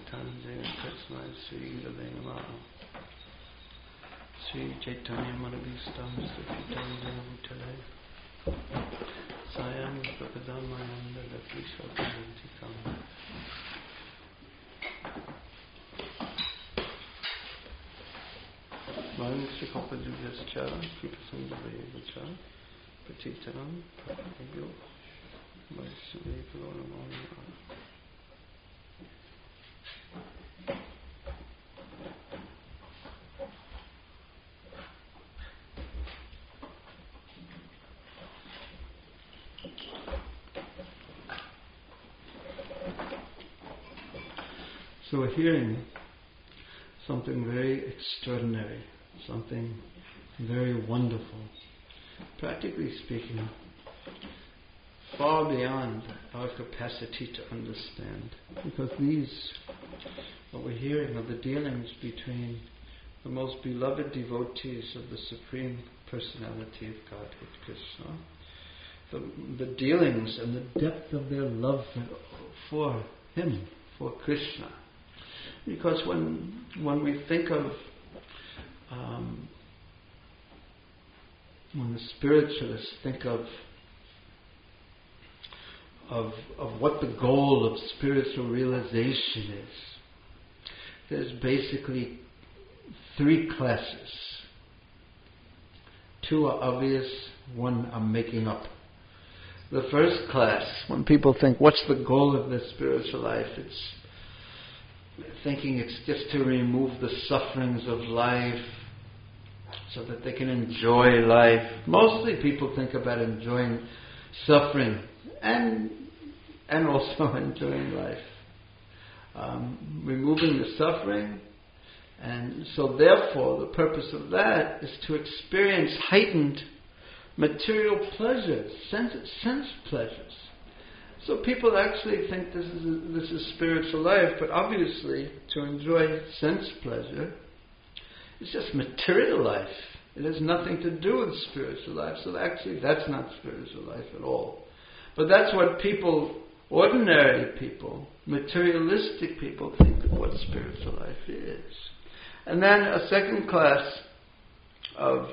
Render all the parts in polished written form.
Jaya Krishna Sri Radhe Namaha Sri Chaitanya Manabhistam Sutitam Janamutale Sayam Prakadamayam Dadati Shakavantikam Vayam Sri Kapajuvyascha Kripasundavayavacha Patitanam Papanabhyo Vaishnavebhyo Namo Namaha. So we're hearing something very extraordinary, something very wonderful, practically speaking, far beyond our capacity to understand. Because what we're hearing are the dealings between the most beloved devotees of the Supreme Personality of Godhead, Krishna. The dealings and the depth of their love for Him, for Krishna. Because when we think of when the spiritualists think of what the goal of spiritual realization is, there's basically three classes. Two are obvious, one I'm making up. The first class, when people think, what's the goal of the spiritual life? It's thinking it's just to remove the sufferings of life so that they can enjoy life. Mostly people think about enjoying suffering and also enjoying life. Removing the suffering, and so therefore the purpose of that is to experience heightened material pleasures, sense pleasures. So people actually think this is spiritual life, but obviously to enjoy sense pleasure, it's just material life. It has nothing to do with spiritual life. So actually that's not spiritual life at all. But that's what people, ordinary people, materialistic people think of what spiritual life is. And then a second class of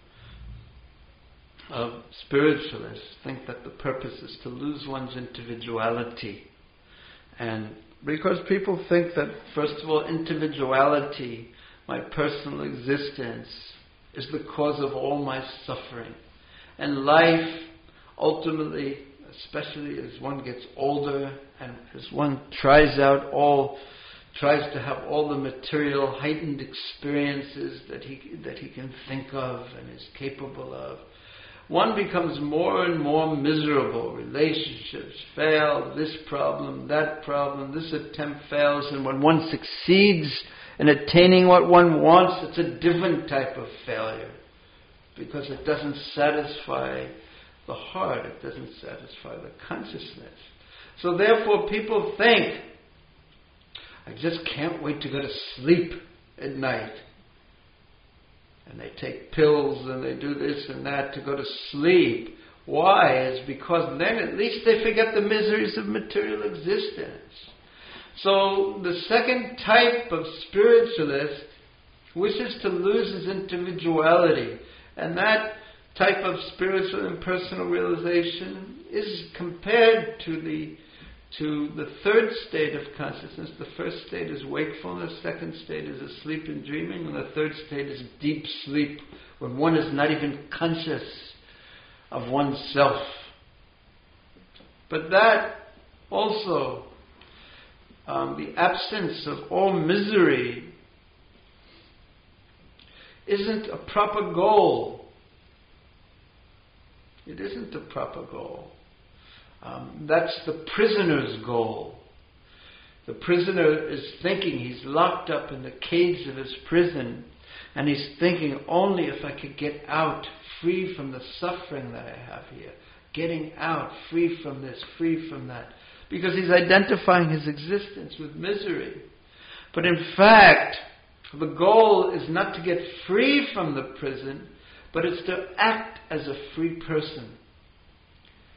spiritualists think that the purpose is to lose one's individuality. And because people think that, first of all, individuality, my personal existence, is the cause of all my suffering. And life, ultimately, especially as one gets older and as one tries to have all the material heightened experiences that he can think of and is capable of, one becomes more and more miserable. Relationships fail, this problem, that problem, this attempt fails, and when one succeeds in attaining what one wants, it's a different type of failure because it doesn't satisfy the heart, it doesn't satisfy the consciousness. So therefore people think, I just can't wait to go to sleep at night. And they take pills and they do this and that to go to sleep. Why? It's because then at least they forget the miseries of material existence. So the second type of spiritualist wishes to lose his individuality. And that type of spiritual and personal realization is compared to the third state of consciousness. The first state is wakefulness, second state is asleep and dreaming, and the third state is deep sleep, when one is not even conscious of oneself. But that also, the absence of all misery, isn't a proper goal. It isn't a proper goal. That's the prisoner's goal. The prisoner is thinking he's locked up in the cage of his prison, and he's thinking, only if I could get out, free from the suffering that I have here. Getting out, free from this, free from that. Because he's identifying his existence with misery. But in fact, the goal is not to get free from the prison, but it's to act as a free person.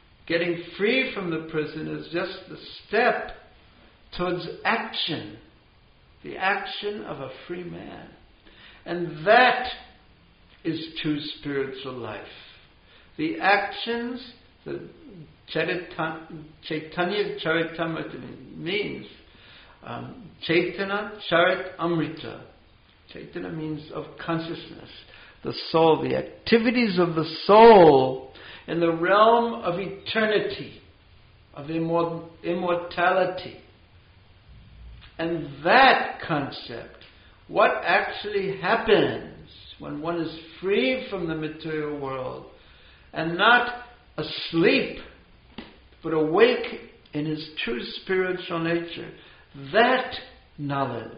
Getting free from the prison is just the step towards action. The action of a free man. And that is true spiritual life. The actions, the Chaitanya Charitamrita means Chaitanya Charit Amrita. Chaitanya means of consciousness, the soul, the activities of the soul in the realm of eternity, of immortality. And that concept, what actually happens when one is free from the material world and not asleep but awake in his true spiritual nature, that knowledge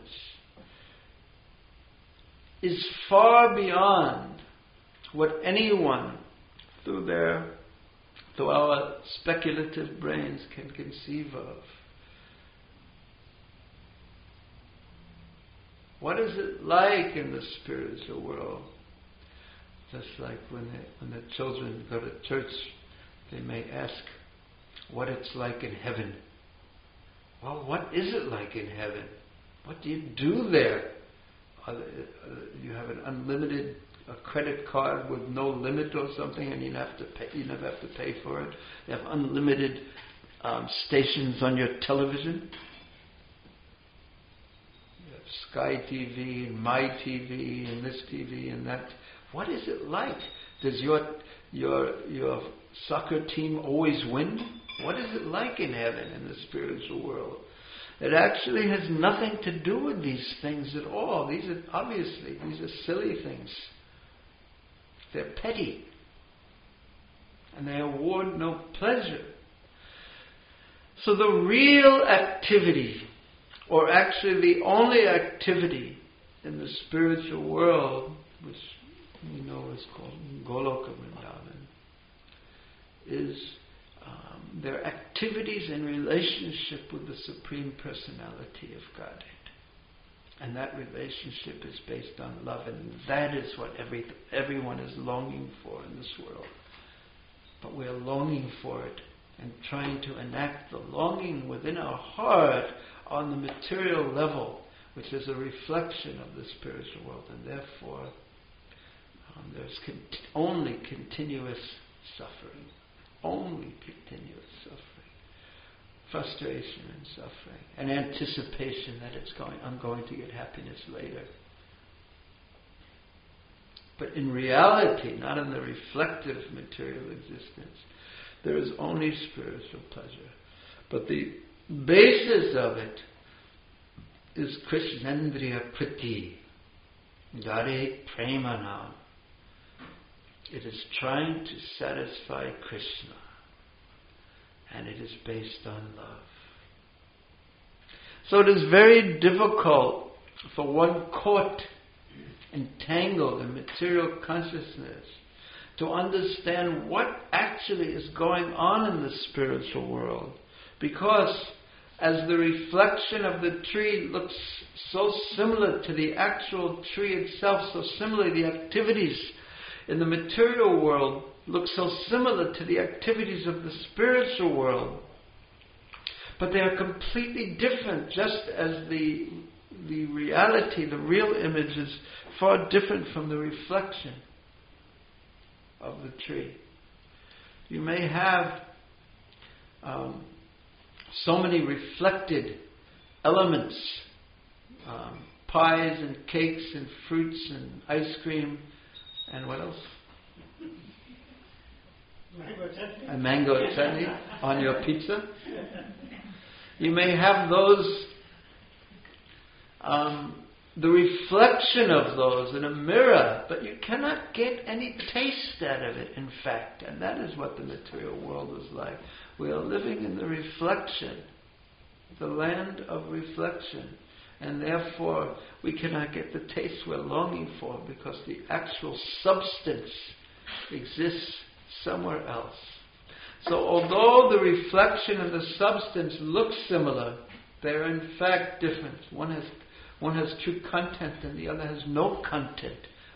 is far beyond what anyone through our speculative brains can conceive of. What is it like in the spiritual world? Just like when the children go to church, they may ask what it's like in heaven. Well, what is it like in heaven? What do you do there? You have an unlimited credit card with no limit or something, and you never have to pay for it. You have unlimited stations on your television. Sky TV and My TV and this TV and that. What is it like? Does your soccer team always win? What is it like in heaven, in the spiritual world? It actually has nothing to do with these things at all. These are silly things. They're petty. And they award no pleasure. So the real activity, or actually the only activity in the spiritual world, which we know is called Goloka Vrindavan, is their activities in relationship with the Supreme Personality of Godhead. And that relationship is based on love, and that is what everyone is longing for in this world. But we are longing for it and trying to enact the longing within our heart on the material level, which is a reflection of the spiritual world, and therefore there's only continuous suffering. Only continuous suffering. Frustration and suffering. And anticipation that I'm going to get happiness later. But in reality, not in the reflective material existence, there is only spiritual pleasure. But the basis of it is Krishnendriya Priti, Gare Premanam. It is trying to satisfy Krishna, and it is based on love. So it is very difficult for one caught, entangled in material consciousness to understand what actually is going on in the spiritual world, because as the reflection of the tree looks so similar to the actual tree itself, so similarly the activities in the material world look so similar to the activities of the spiritual world. But they are completely different, just as the reality, the real image is far different from the reflection of the tree. You may have so many reflected elements, pies and cakes and fruits and ice cream, and what else? Mango chutney. A mango chutney on your pizza. You may have those, the reflection of those in a mirror, but you cannot get any taste out of it, in fact. And that is what the material world is like. We are living in the reflection, the land of reflection. And therefore, we cannot get the taste we're longing for, because the actual substance exists somewhere else. So although the reflection and the substance look similar, they are in fact different. One has true content and the other has no content.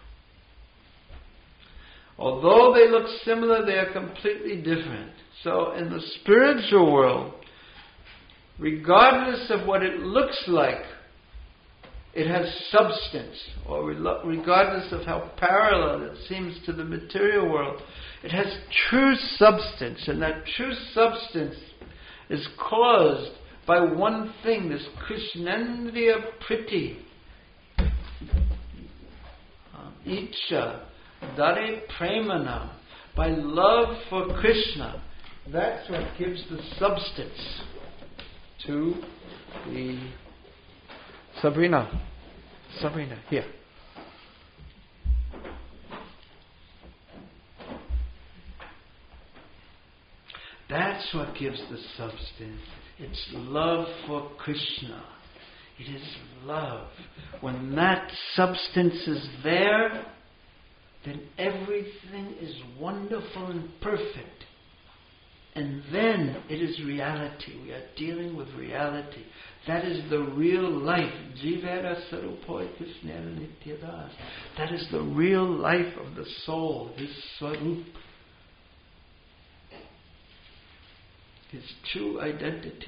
Although they look similar, they are completely different. So in the spiritual world, regardless of what it looks like, it has substance, or regardless of how parallel it seems to the material world, it has true substance, and that true substance is caused by one thing, this Krishnendriya Priti, Icha, Dare Premana, by love for Krishna. That's what gives the substance to the... Sabrina, here. That's what gives the substance. It's love for Krishna. It is love. When that substance is there, then everything is wonderful and perfect. And then it is reality. We are dealing with reality. That is the real life. Jivera Sarupoi Krishnera Nityadas. That is the real life of the soul, his Swarup. His true identity.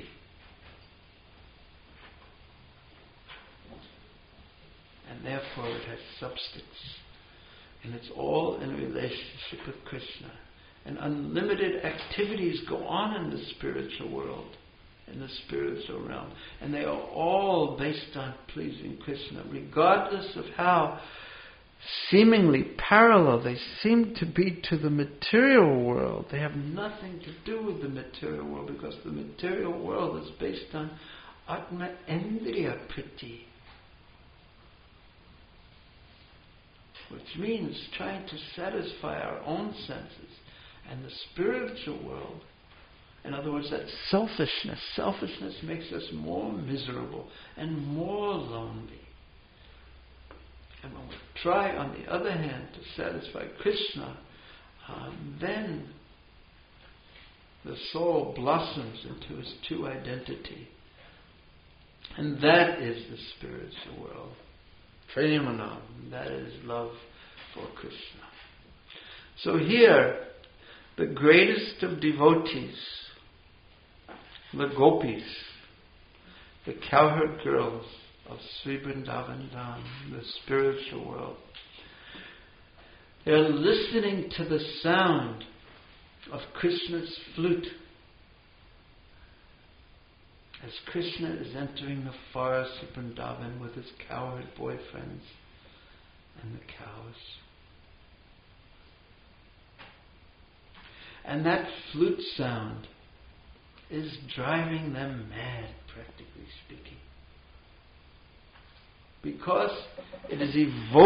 And therefore it has substance. And it's all in relationship with Krishna. And unlimited activities go on in the spiritual world, in the spiritual realm. And they are all based on pleasing Krishna, regardless of how seemingly parallel they seem to be to the material world. They have nothing to do with the material world, because the material world is based on Atma Endriya Priti, which means trying to satisfy our own senses. And the spiritual world, in other words, that selfishness. Selfishness makes us more miserable and more lonely. And when we try, on the other hand, to satisfy Krishna, then the soul blossoms into his true identity. And that is the spiritual world. Premanam, that is love for Krishna. So here, the greatest of devotees, the gopis, the cowherd girls of Sri Vrindavan Dham, the spiritual world, they're listening to the sound of Krishna's flute as Krishna is entering the forest of Vrindavan with his cowherd boyfriends and the cows. And that flute sound is driving them mad, practically speaking. Because it is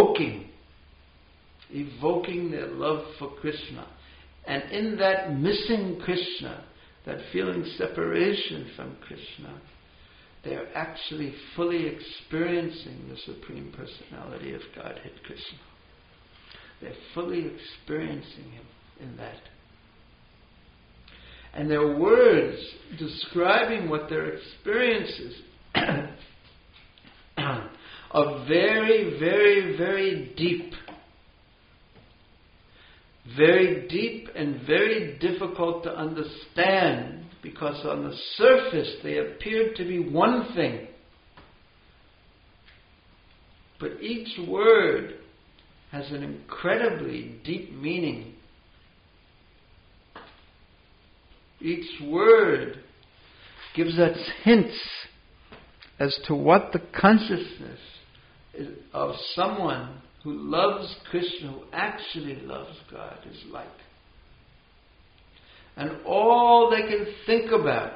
evoking their love for Krishna. And in that missing Krishna, that feeling separation from Krishna, they are actually fully experiencing the Supreme Personality of Godhead, Krishna. They're fully experiencing him in that. And their words describing what their experiences are very, very, very deep. Very deep and very difficult to understand, because on the surface they appear to be one thing. But each word has an incredibly deep meaning. Each word gives us hints as to what the consciousness is of someone who loves Krishna, who actually loves God, is like. And all they can think about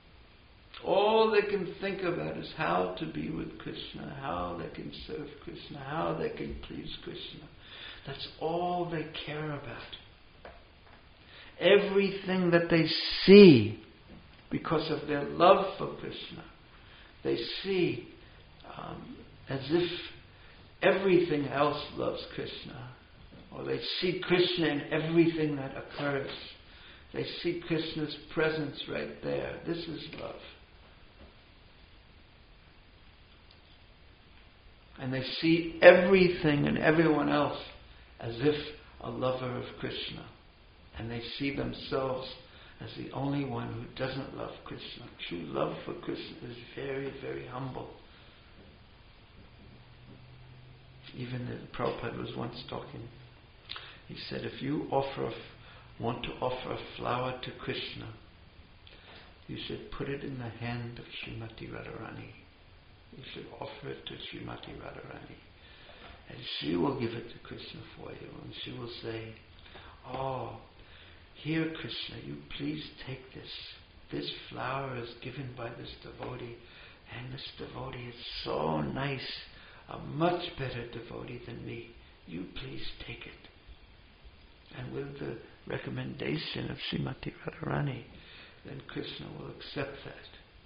is how to be with Krishna, how they can serve Krishna, how they can please Krishna. That's all they care about. Everything that they see, because of their love for Krishna, they see as if everything else loves Krishna. Or they see Krishna in everything that occurs. They see Krishna's presence right there. This is love. And they see everything and everyone else as if a lover of Krishna. And they see themselves as the only one who doesn't love Krishna. True love for Krishna is very, very humble. Even Prabhupada was once talking. He said, if you want to offer a flower to Krishna, you should put it in the hand of Srimati Radharani. You should offer it to Srimati Radharani. And she will give it to Krishna for you. And she will say, oh, here Krishna, you please take this. This flower is given by this devotee. And this devotee is so nice. A much better devotee than me. You please take it. And with the recommendation of Srimati Radharani, then Krishna will accept that.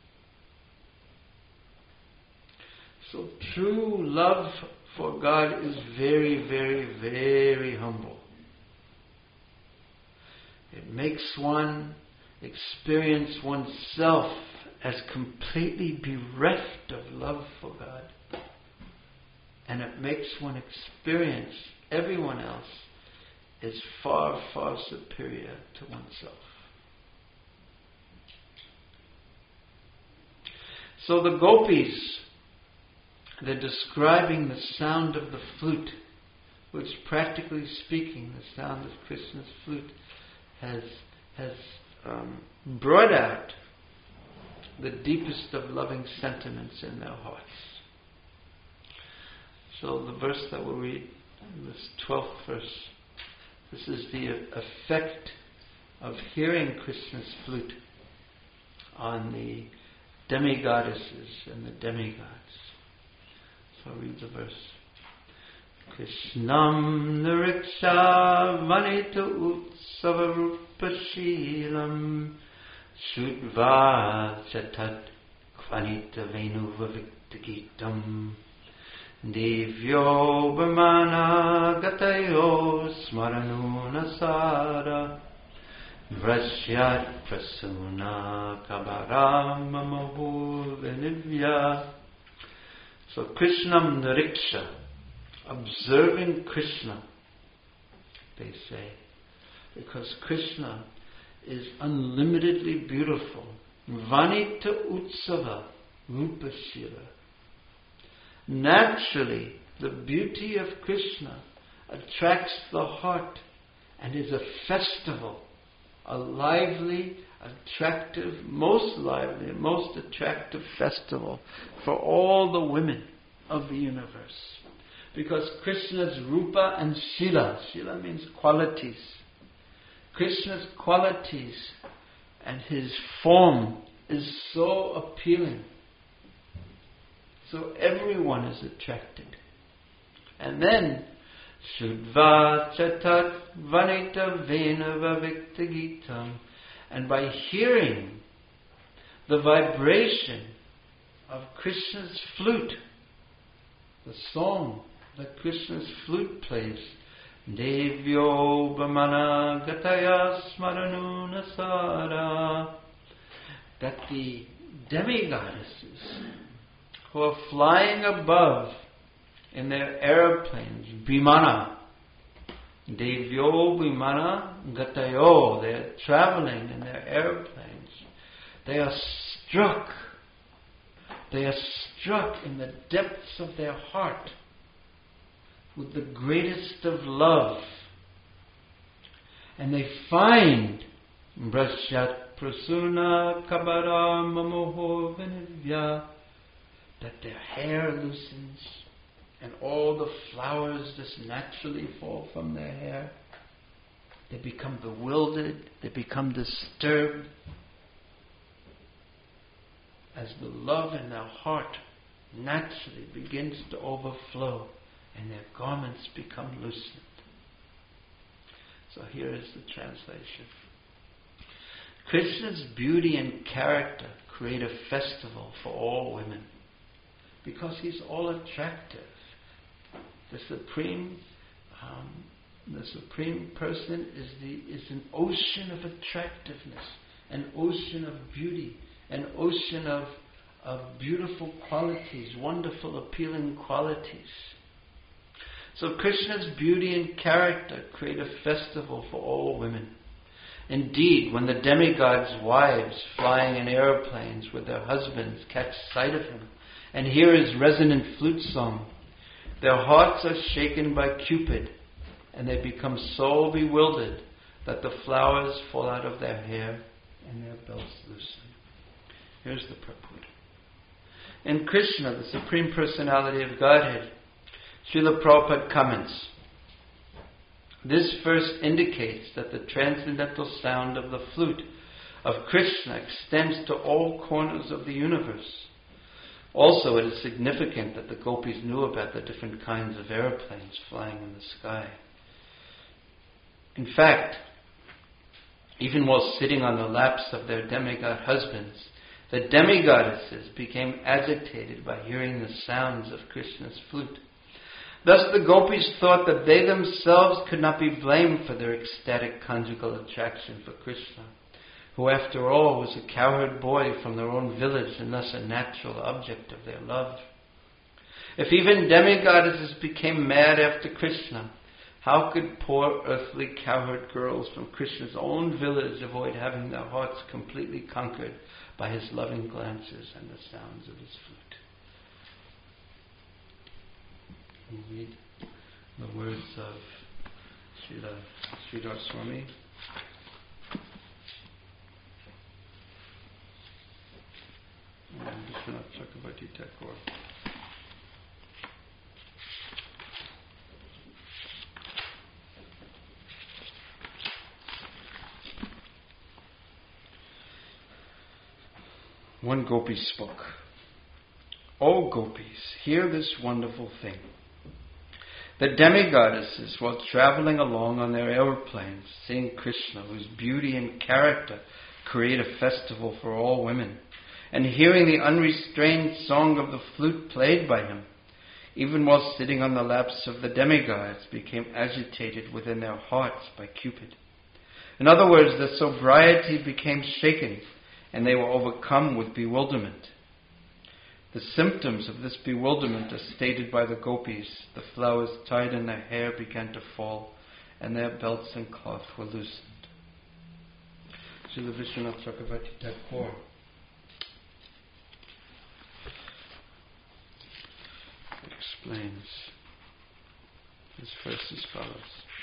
So true love for God is very, very, very humble. It makes one experience oneself as completely bereft of love for God. And it makes one experience everyone else is far, far superior to oneself. So the gopis, they're describing the sound of the flute, which practically speaking, the sound of Krishna's flute has brought out the deepest of loving sentiments in their hearts. So the verse that we'll read, this 12th verse, this is the effect of hearing Krishna's flute on the demigoddesses and the demigods. So I'll read the verse. Krishnam niriksha vanita utsava rupashilam shudva chatat kvanita venuva viktagitam Divyo Brahmana Gatayo Smaranuna Sara Vrashyat Prasuna Kabaram Mamohuvinivya. So Krishnam Nariksha, observing Krishna, they say, because Krishna is unlimitedly beautiful. Vanita Utsava Rupashira. Naturally, the beauty of Krishna attracts the heart and is a festival, a lively, attractive, most lively and most attractive festival for all the women of the universe. Because Krishna's Rupa and Shila, Shila means qualities, Krishna's qualities and his form is so appealing. So everyone is attracted. And then, Shudva Chatat Vanita Venava Viktagitam. And by hearing the vibration of Krishna's flute, the song that Krishna's flute plays, Devyo Bhamana Gataya Smaranuna Sara, that the demigoddesses who are flying above in their airplanes, Bimana, Devyo Bimana Gatayo, they are traveling in their airplanes. They are struck in the depths of their heart with the greatest of love. And they find Brashyat Prasuna Kabara Mamoho Vinivya, that their hair loosens and all the flowers just naturally fall from their hair. They become bewildered, they become disturbed as the love in their heart naturally begins to overflow and their garments become loosened. So here is the translation. Krishna's beauty and character create a festival for all women because he's all attractive. The supreme person is an ocean of attractiveness, an ocean of beauty, an ocean of beautiful qualities, wonderful, appealing qualities. So Krishna's beauty and character create a festival for all women. Indeed, when the demigods' wives flying in airplanes with their husbands catch sight of him and hear his resonant flute song, Their hearts are shaken by Cupid, and they become so bewildered that the flowers fall out of their hair and their belts loosen. Here's the purport. In Krishna, the Supreme Personality of Godhead, Srila Prabhupada comments, this verse indicates that the transcendental sound of the flute of Krishna extends to all corners of the universe. Also, it is significant that the gopis knew about the different kinds of airplanes flying in the sky. In fact, even while sitting on the laps of their demigod husbands, the demigoddesses became agitated by hearing the sounds of Krishna's flute. Thus the gopis thought that they themselves could not be blamed for their ecstatic conjugal attraction for Krishna, who after all was a cowherd boy from their own village and thus a natural object of their love. If even demigoddesses became mad after Krishna, how could poor earthly cowherd girls from Krishna's own village avoid having their hearts completely conquered by his loving glances and the sounds of his flute? We read the words of Srila Sridhar Swami. Vishwanath Chakravarti Thakur. One gopi spoke. O gopis, hear this wonderful thing. The demigoddesses, while traveling along on their aeroplanes, seeing Krishna, whose beauty and character create a festival for all women, and hearing the unrestrained song of the flute played by him, even while sitting on the laps of the demigods, became agitated within their hearts by Cupid. In other words, their sobriety became shaken, and they were overcome with bewilderment. The symptoms of this bewilderment are stated by the gopis. The flowers tied in their hair began to fall, and their belts and cloth were loosened. Srila Vishwanath Chakravarti Thakur explains this verse as follows.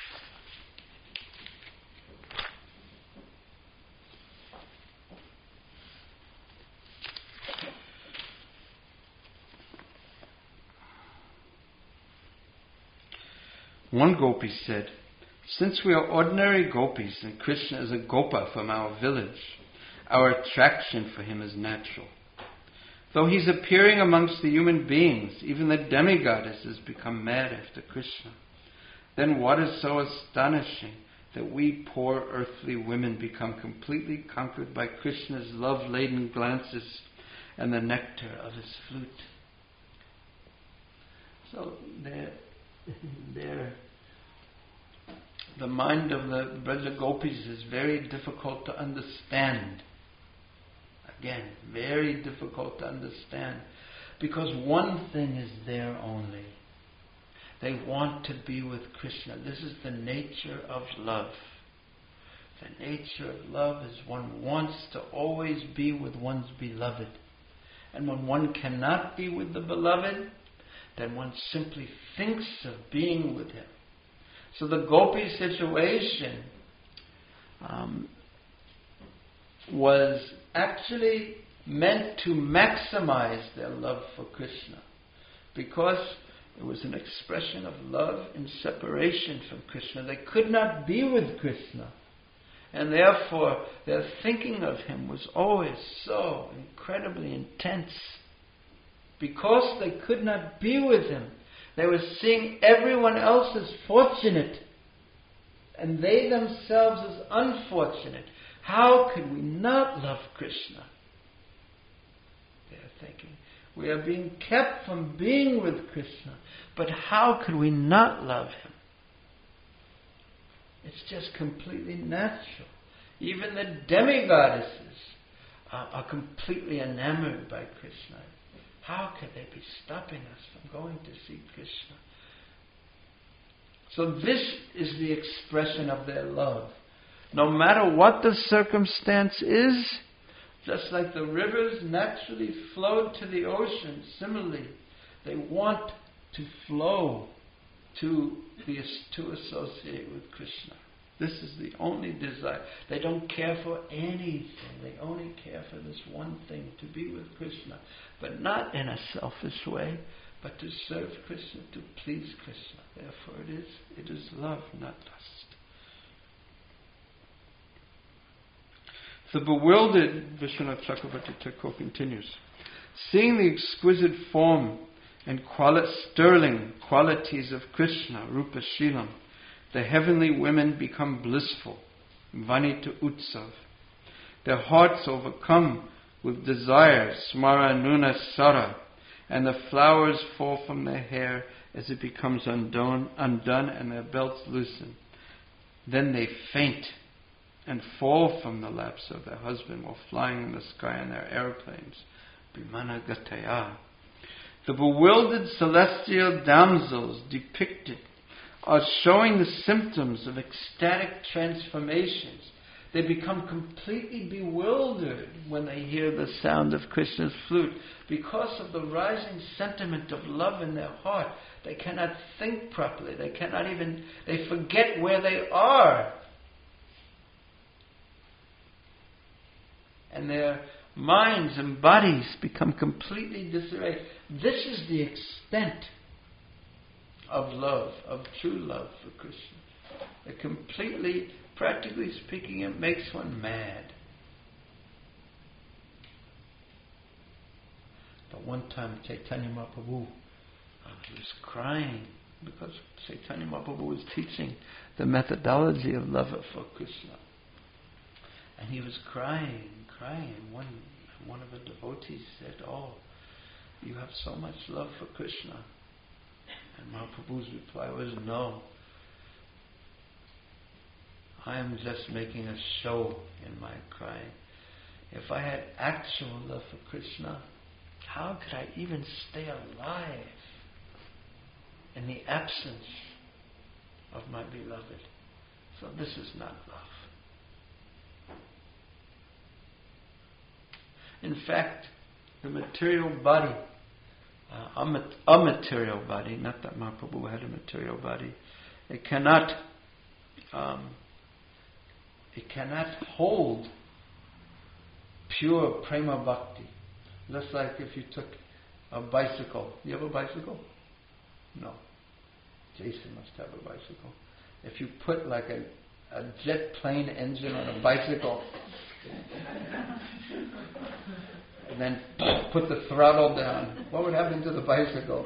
One gopi said, since we are ordinary gopis and Krishna is a gopa from our village, our attraction for him is natural. Though he's appearing amongst the human beings, even the demigoddesses become mad after Krishna. Then what is so astonishing that we poor earthly women become completely conquered by Krishna's love-laden glances and the nectar of his flute? So the mind of the Braja Gopis is very difficult to understand. Again, very difficult to understand. Because one thing is there only. They want to be with Krishna. This is the nature of love. The nature of love is one wants to always be with one's beloved. And when one cannot be with the beloved, then one simply thinks of being with him. So the gopi situation was actually meant to maximize their love for Krishna, because it was an expression of love in separation from Krishna. They could not be with Krishna, and therefore their thinking of him was always so incredibly intense. Because they could not be with him, they were seeing everyone else as fortunate and they themselves as unfortunate. How could we not love Krishna? They are thinking, we are being kept from being with Krishna, but how could we not love him? It's just completely natural. Even the demigoddesses are completely enamored by Krishna. How could they be stopping us from going to see Krishna? So this is the expression of their love. No matter what the circumstance is, just like the rivers naturally flowed to the ocean, similarly, they want to flow, to associate with Krishna. This is the only desire. They don't care for anything. They only care for this one thing, to be with Krishna. But not in a selfish way, but to serve Krishna, to please Krishna. Therefore it is love, not lust. The bewildered, Vishwanath Chakravarti Thakur continues, seeing the exquisite form and sterling qualities of Krishna, Rupa Shilam, the heavenly women become blissful, Vanita Utsav. Their hearts overcome with desire, Smara Nuna Sara, and the flowers fall from their hair as it becomes undone and their belts loosen. Then they faint and fall from the laps of their husband while flying in the sky in their airplanes. Bimana Gataya. The bewildered celestial damsels depicted are showing the symptoms of ecstatic transformations. They become completely bewildered when they hear the sound of Krishna's flute. Because of the rising sentiment of love in their heart, they cannot think properly. They forget where they are. And their minds and bodies become completely disarrayed. This is the extent of love, of true love for Krishna. It completely, practically speaking, it makes one mad. But one time Chaitanya Mahaprabhu, he was crying because Chaitanya Mahaprabhu was teaching the methodology of love for Krishna. And he was crying. One of the devotees said, "Oh, you have so much love for Krishna." And Mahaprabhu's reply was, "No. I am just making a show in my crying. If I had actual love for Krishna, how could I even stay alive in the absence of my beloved? So this is not love." In fact, the material body, a material body, not that Mahaprabhu had a material body, it cannot hold pure prema bhakti. Just like if you took a bicycle. You have a bicycle? No. Jason must have a bicycle. If you put like a jet plane engine on a bicycle and then put the throttle down, what would happen to the bicycle?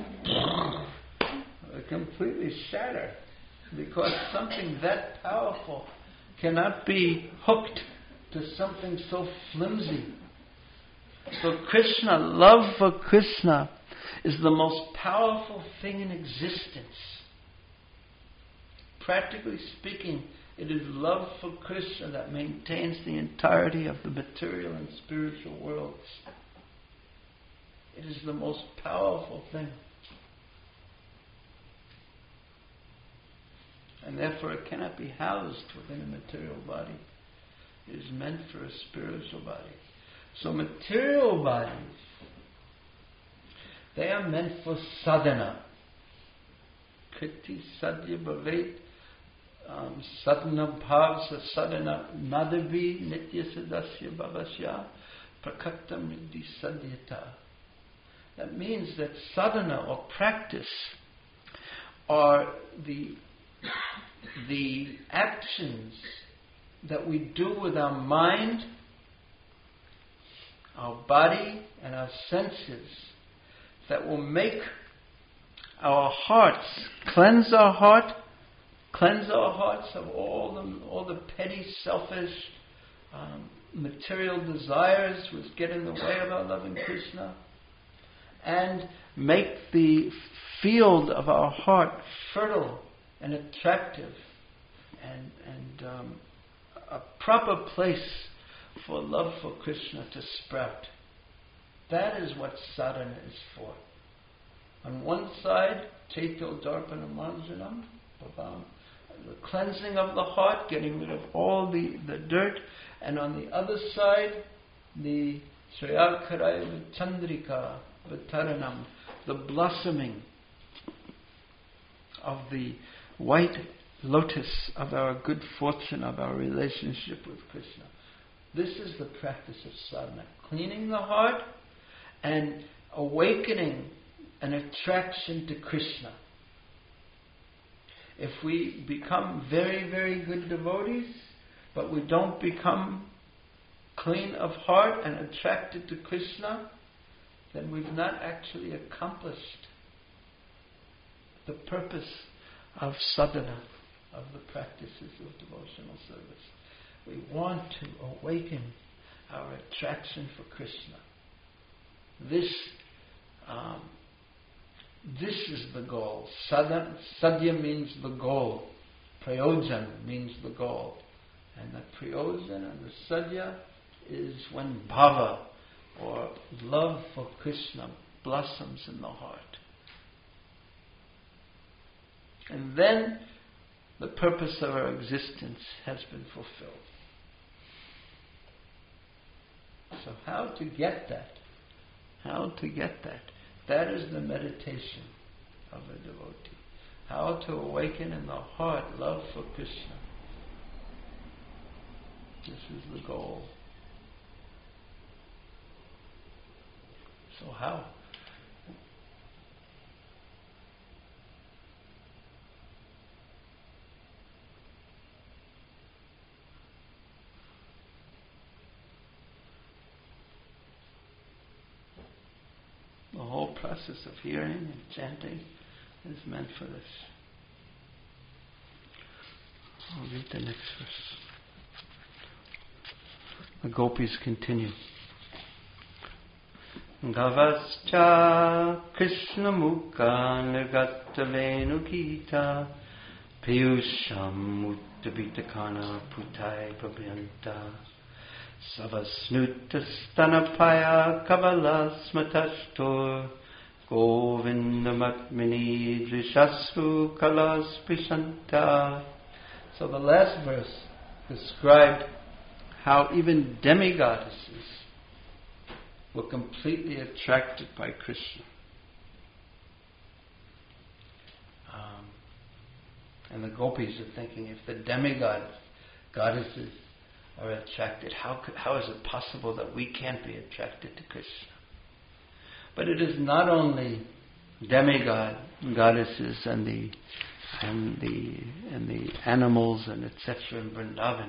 It would completely shatter, because something that powerful cannot be hooked to something so flimsy. So Krishna, love for Krishna, is the most powerful thing in existence. Practically speaking, it is love for Krishna that maintains the entirety of the material and spiritual worlds. It is the most powerful thing. And therefore it cannot be housed within a material body. It is meant for a spiritual body. So material bodies, they are meant for sadhana. Kriti sadhya bhavet sadhana bhavsa sadhana nadavi nitya sadasya bhavasya prakaktam riddhi sadhyata. That means that sadhana or practice are the actions that we do with our mind, our body, and our senses that will make our hearts, cleanse our hearts of all the petty, selfish, material desires which get in the way of our loving Krishna, and make the field of our heart fertile and attractive and a proper place for love for Krishna to sprout. That is what sadhana is for. On one side, Chaito Darpana Manjanam, the cleansing of the heart, getting rid of all the dirt, and on the other side, the Shriyalkaraya Chandrika Vitaranam, the blossoming of the white lotus of our good fortune, of our relationship with Krishna. This is the practice of sadhana, cleaning the heart and awakening an attraction to Krishna. If we become very, very good devotees, but we don't become clean of heart and attracted to Krishna, then we've not actually accomplished the purpose of sadhana, of the practices of devotional service. We want to awaken our attraction for Krishna. This is the goal. Sadhya means the goal. Prayojan means the goal. And the prayojan and the sadhya is when bhava, or love for Krishna, blossoms in the heart. And then the purpose of our existence has been fulfilled. So how to get that? How to get that? That is the meditation of a devotee. How to awaken in the heart love for Krishna. This is the goal. So how? The whole process of hearing and chanting is meant for this. I'll read the next verse. The gopis continue. Gavascha Krishna Mukha Nirgata Venugita Piyusham Uttabitakana Putai Prabhyanta Savasnuta Stanapaya Kavala Smatashtor Govindamatmini Drishasru Kalas Prishanta. So the last verse described how even demigoddesses were completely attracted by Krishna. And the gopis are thinking, if the goddesses are attracted, how is it possible that we can't be attracted to Krishna? But it is not only goddesses and the animals and etc. in Vrindavan,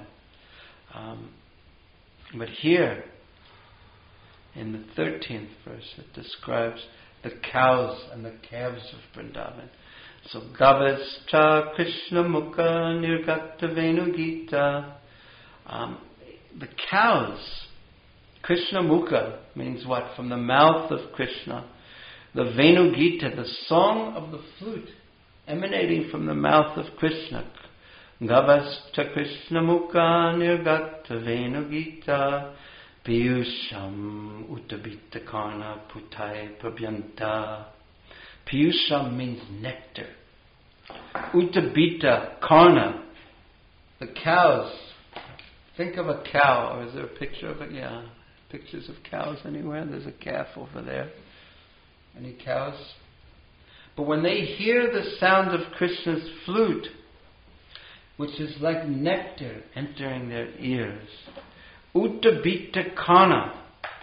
but here in the 13th verse it describes the cows and the calves of Vrindavan. So Gavascha Krishna Mukha Nirgata Venugita. The cows, Krishna Mukha means what? From the mouth of Krishna. The Venugita, the song of the flute, emanating from the mouth of Krishna. Gavascha Krishna Mukha Nirgata Venugita Piyusham Uttabita Karna Putai Prabhyanta. Piyusham means nectar. Uttabita Karna, the cows. Think of a cow. Or is there a picture of it? Yeah. Pictures of cows anywhere? There's a calf over there. Any cows? But when they hear the sound of Krishna's flute, which is like nectar entering their ears, Uttabita Kana,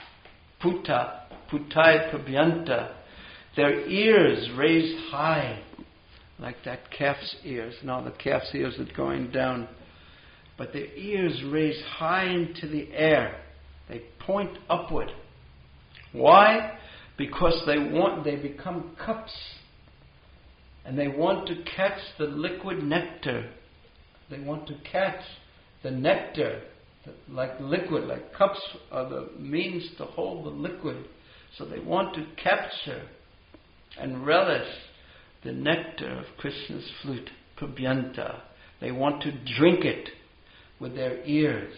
Putai Prabhyanta, their ears raised high, like that calf's ears. Now the calf's ears are going down, but their ears raised high into the air. They point upward. Why? Because they become cups, and they want to catch the liquid nectar. They want to catch the nectar, like liquid, like cups are the means to hold the liquid. So they want to capture and relish the nectar of Krishna's flute, Prabhyanta. They want to drink it with their ears.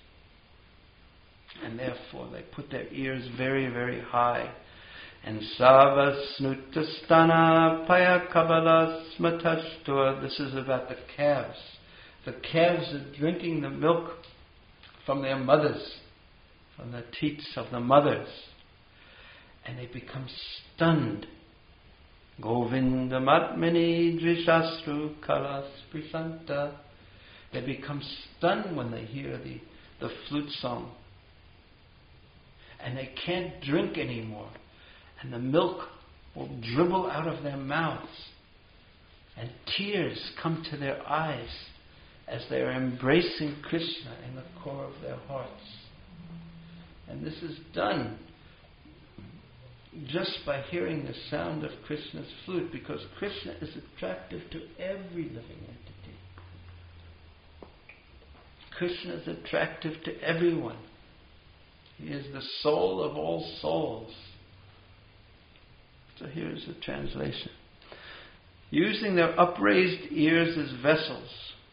And therefore they put their ears very, very high. And Savasnutastana Paya Kabala Smatashtur. This is about the calves. The calves are drinking the milk from their mothers, from the teats of the mothers. And they become stunned Govindamatmani Drishastru Kalas Prisanta. They become stunned when they hear the flute song. And they can't drink anymore. And the milk will dribble out of their mouths. And tears come to their eyes as they are embracing Krishna in the core of their hearts. And this is done just by hearing the sound of Krishna's flute, because Krishna is attractive to every living entity. Krishna is attractive to everyone. He is the soul of all souls. So here's the translation. Using their upraised ears as vessels,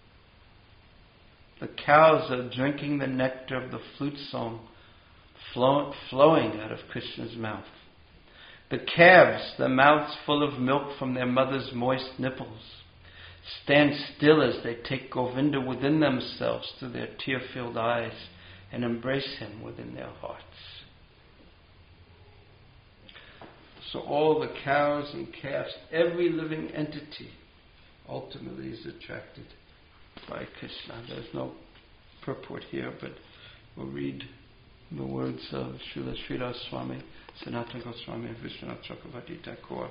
the cows are drinking the nectar of the flute song flowing out of Krishna's mouth. The calves, their mouths full of milk from their mother's moist nipples, stand still as they take Govinda within themselves through their tear-filled eyes and embrace him within their hearts. So all the cows and calves, every living entity, ultimately is attracted by Krishna. There's no purport here, but we'll read the words of Srila Sridhar Swami, Sanatana Goswami, and Vishwanath Chakravarti Thakur.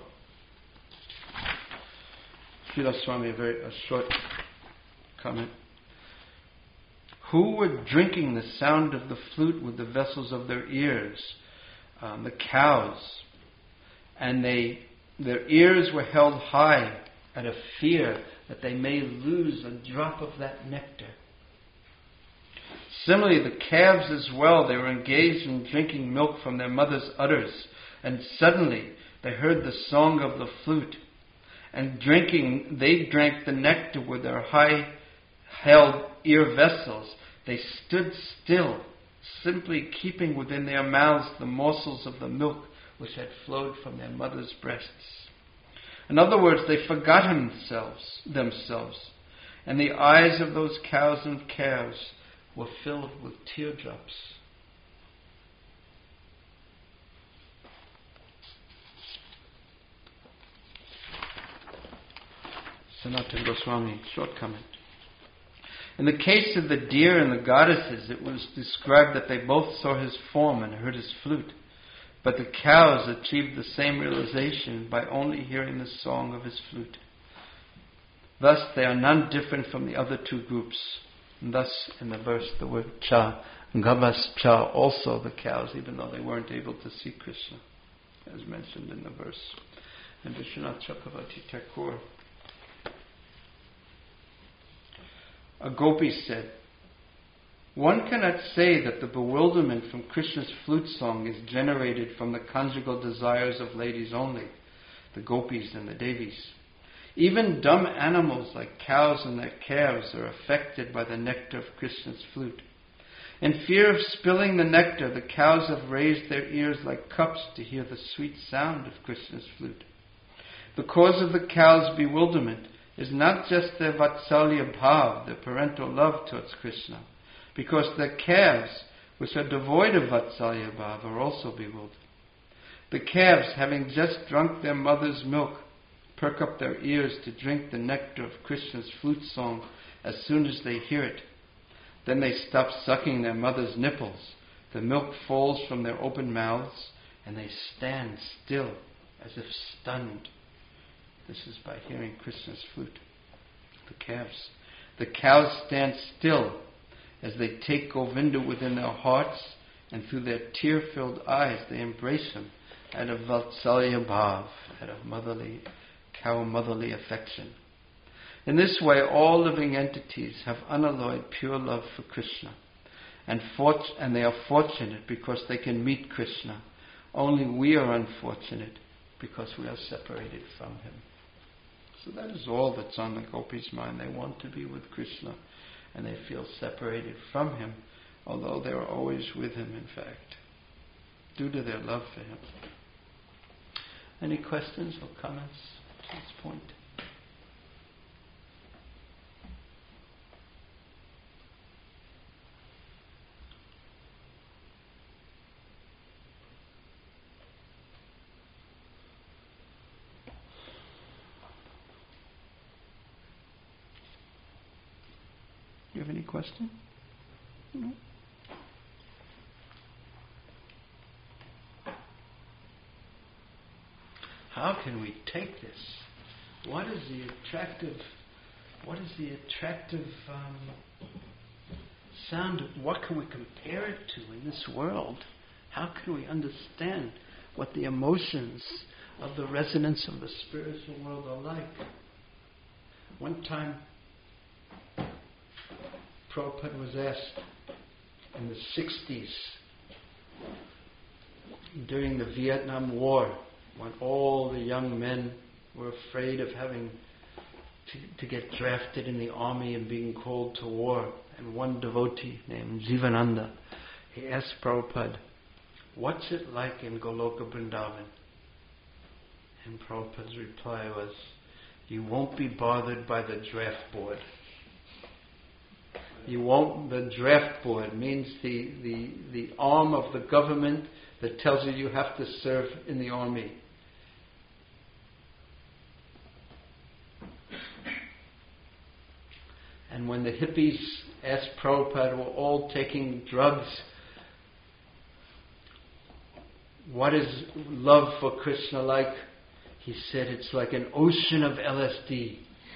Sridhar Swami, a short comment. Who were drinking the sound of the flute with the vessels of their ears? The cows. And their ears were held high out of fear that they may lose a drop of that nectar. Similarly, the calves as well, they were engaged in drinking milk from their mother's udders, and suddenly they heard the song of the flute. And they drank the nectar with their high-held ear vessels. They stood still, simply keeping within their mouths the morsels of the milk which had flowed from their mother's breasts. In other words, they forgot themselves, and the eyes of those cows and calves were filled with teardrops. Sanatana Goswami, short comment. In the case of the deer and the goddesses, it was described that they both saw his form and heard his flute. But the cows achieved the same realization by only hearing the song of his flute. Thus, they are none different from the other two groups. And thus, in the verse, the word cha, gabas cha, also the cows, even though they weren't able to see Krishna, as mentioned in the verse. And Vishwanath Chakravarti Thakur, a gopi said, one cannot say that the bewilderment from Krishna's flute song is generated from the conjugal desires of ladies only, the gopis and the devis. Even dumb animals like cows and their calves are affected by the nectar of Krishna's flute. In fear of spilling the nectar, the cows have raised their ears like cups to hear the sweet sound of Krishna's flute. The cause of the cows' bewilderment is not just their vatsalya bhav, their parental love towards Krishna, because their calves, which are devoid of vatsalya bhav, are also bewildered. The calves, having just drunk their mother's milk, perk up their ears to drink the nectar of Krishna's flute song as soon as they hear it. Then they stop sucking their mother's nipples. The milk falls from their open mouths, and they stand still as if stunned. This is by hearing Krishna's flute. The cows stand still as they take Govinda within their hearts, and through their tear-filled eyes they embrace him out of vatsalya bhav, out of motherly affection. In this way, all living entities have unalloyed pure love for Krishna, and they are fortunate because they can meet Krishna. Only we are unfortunate because we are separated from him. So that is all that's on the gopis' mind. They want to be with Krishna, and they feel separated from him, although they are always with him, in fact, due to their love for him. Any questions or comments to this point? you have any question? No? How can we take this? What is the attractive sound? What can we compare it to in this world? How can we understand what the emotions of the resonance of the spiritual world are like? One time, Prabhupada was asked in the 60s, during the Vietnam War, when all the young men were afraid of having to get drafted in the army and being called to war. And one devotee named Jivananda, he asked Prabhupada, "What's it like in Goloka Vrindavan?" And Prabhupada's reply was, "You won't be bothered by the draft board." The draft board means the arm of the government that tells you have to serve in the army. And when the hippies asked Prabhupada, were all taking drugs, what is love for Krishna like? He said, it's like an ocean of LSD.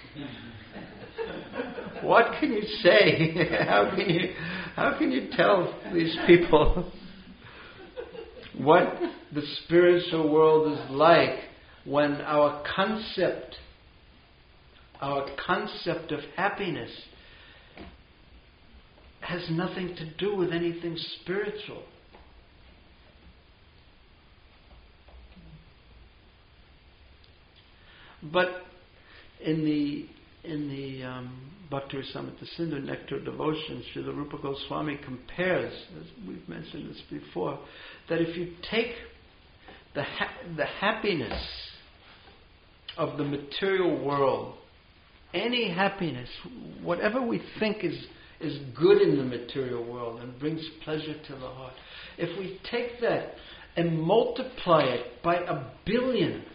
What can you say? How can you tell these people what the spiritual world is like when our concept of happiness has nothing to do with anything spiritual? But in the Bhakti Rasamrita Sindhu, Nectar of Devotion, Srila Rupa Goswami compares, as we've mentioned this before, that if you take the happiness of the material world, any happiness, whatever we think is good in the material world and brings pleasure to the heart, if we take that and multiply it by 1 billion,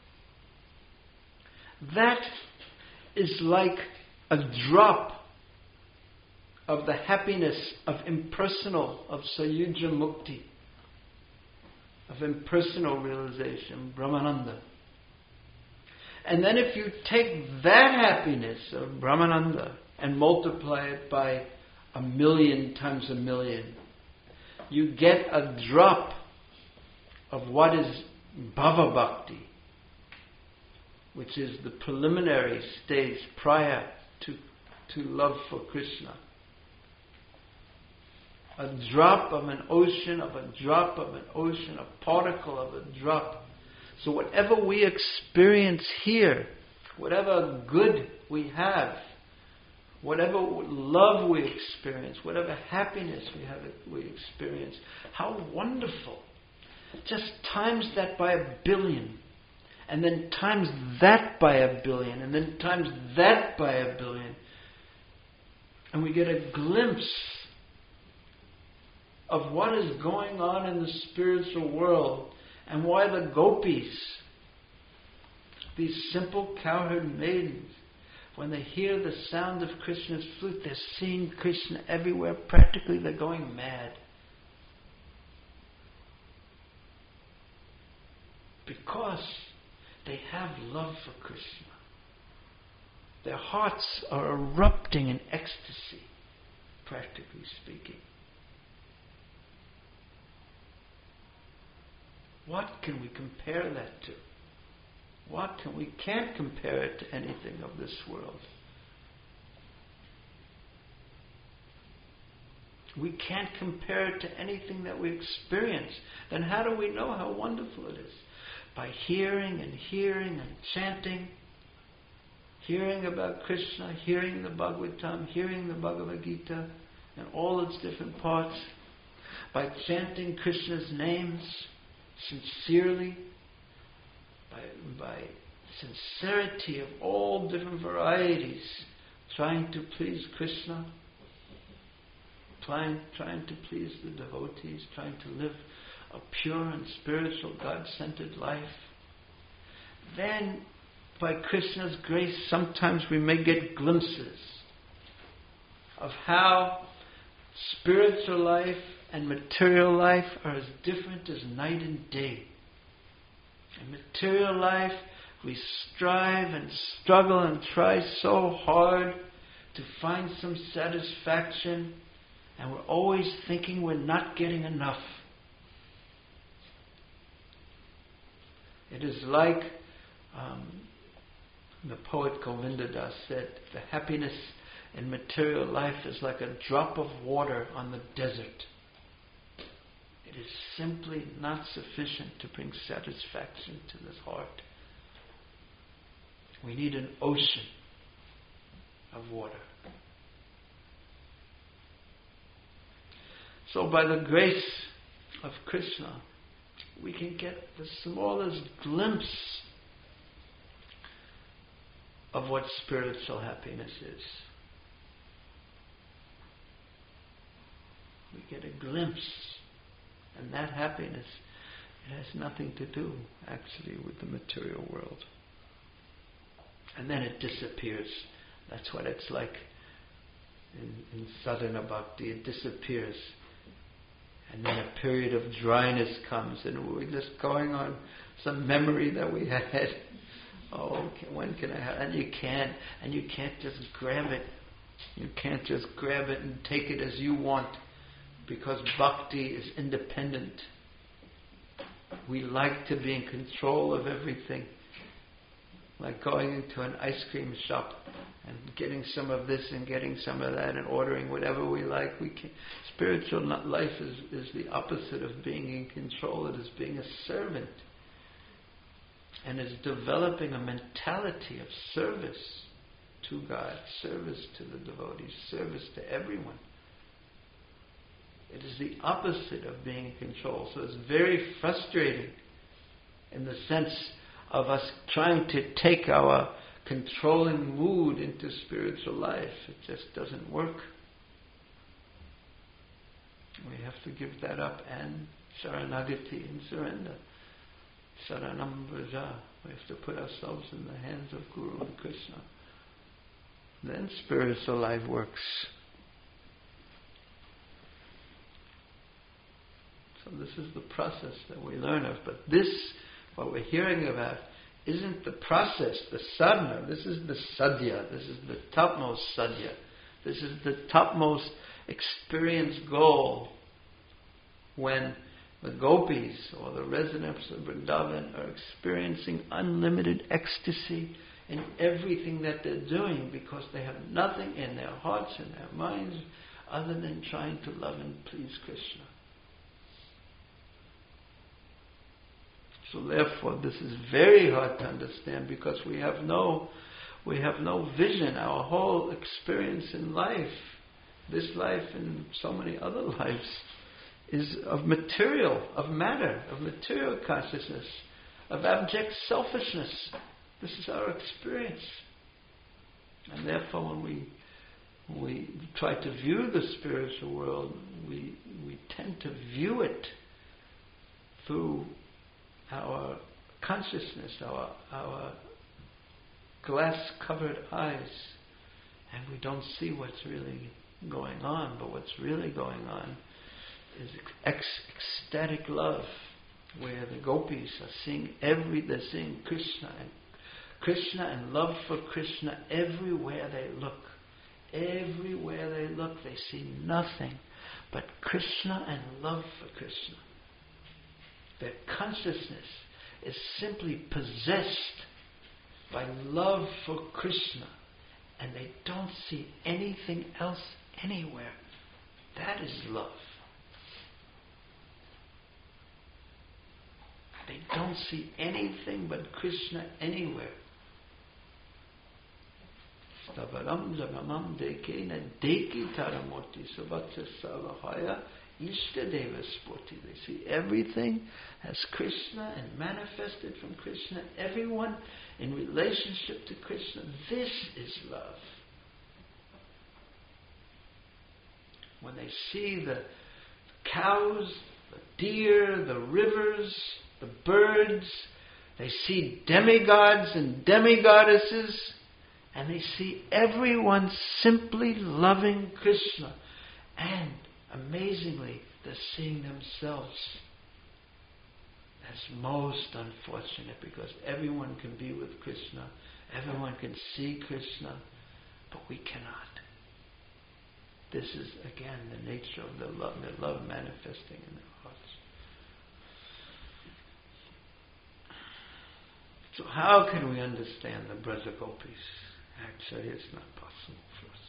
that is like a drop of the happiness of impersonal, of Sayuja Mukti, of impersonal realization, Brahmananda. And then if you take that happiness of Brahmananda and multiply it by 1 million times 1 million, you get a drop of what is Bhava Bhakti, which is the preliminary stage prior to love for Krishna. A drop of an ocean, of a drop of an ocean, a particle of a drop. So whatever we experience here, whatever good we have, whatever love we experience, whatever happiness we experience, how wonderful. Just times that by 1 billion. And then times that by 1 billion. And then times that by 1 billion. And we get a glimpse of what is going on in the spiritual world and why the gopis, these simple cowherd maidens, when they hear the sound of Krishna's flute, they're seeing Krishna everywhere. Practically they're going mad. Because they have love for Krishna. Their hearts are erupting in ecstasy, practically speaking. What can we compare that to? We can't compare it to anything of this world. We can't compare it to anything that we experience. Then how do we know how wonderful it is? By hearing and chanting, hearing about Krishna, hearing the Bhagavatam, hearing the Bhagavad Gita and all its different parts, by chanting Krishna's names sincerely, by sincerity of all different varieties, trying to please Krishna, trying to please the devotees, trying to live a pure and spiritual, God-centered life. Then, by Krishna's grace, sometimes we may get glimpses of how spiritual life and material life are as different as night and day. In material life, we strive and struggle and try so hard to find some satisfaction, and we're always thinking we're not getting enough. It is like the poet Govinda Das said, the happiness in material life is like a drop of water on the desert. It is simply not sufficient to bring satisfaction to this heart. We need an ocean of water. So by the grace of Krishna, we can get the smallest glimpse of what spiritual happiness is. We get a glimpse, and that happiness, it has nothing to do actually with the material world. And then it disappears. That's what it's like in sadhana bhakti. It disappears. And then a period of dryness comes, and we're just going on some memory that we had. Oh, when can I have? And you can't just grab it. You can't just grab it and take it as you want, because bhakti is independent. We like to be in control of everything. Like going into an ice cream shop and getting some of this and getting some of that and ordering whatever we like. Spiritual life is the opposite of being in control. It is being a servant. And is developing a mentality of service to God, service to the devotees, service to everyone. It is the opposite of being in control. So it's very frustrating in the sense of us trying to take our controlling mood into spiritual life. It just doesn't work. We have to give that up and Sharanagati and surrender. Saranam Vraja. We have to put ourselves in the hands of Guru and Krishna. Then spiritual life works. So this is the process that we learn of. But this, what we're hearing about, isn't the process, the sadhana. This is the sadhya. This is the topmost sadhya. This is the topmost experience goal when the gopis or the residents of Vrindavan are experiencing unlimited ecstasy in everything that they're doing, because they have nothing in their hearts and their minds other than trying to love and please Krishna. So therefore this is very hard to understand, because we have no vision. Our whole experience in life, this life and so many other lives, is of material, of matter, of material consciousness, of abject selfishness. This is our experience. And therefore when we try to view the spiritual world, we tend to view it through our consciousness, our glass-covered eyes, and we don't see what's really going on. But what's really going on is ecstatic love, where the gopis are seeing they're seeing Krishna and love for Krishna everywhere they look. Everywhere they look, they see nothing but Krishna and love for Krishna. Their consciousness is simply possessed by love for Krishna, and they don't see anything else anywhere. That is love. They don't see anything but Krishna anywhere. Stavaram jagamam dekena deki taramoti savatsa savahaya ishtadeva spoti. They see everything as Krishna and manifested from Krishna. Everyone in relationship to Krishna. This is love. When they see the cows, the deer, the rivers, the birds, they see demigods and demigoddesses, and they see everyone simply loving Krishna. And amazingly, they're seeing themselves as most unfortunate, because everyone can be with Krishna, everyone can see Krishna, but we cannot. This is again the nature of the love manifesting in their hearts. So how can we understand the Braja Gopis? Actually, it's not possible for us.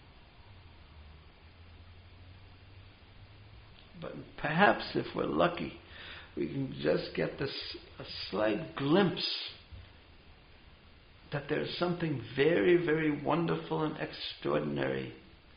But perhaps if we're lucky, we can just get a slight glimpse that there's something very, very wonderful and extraordinary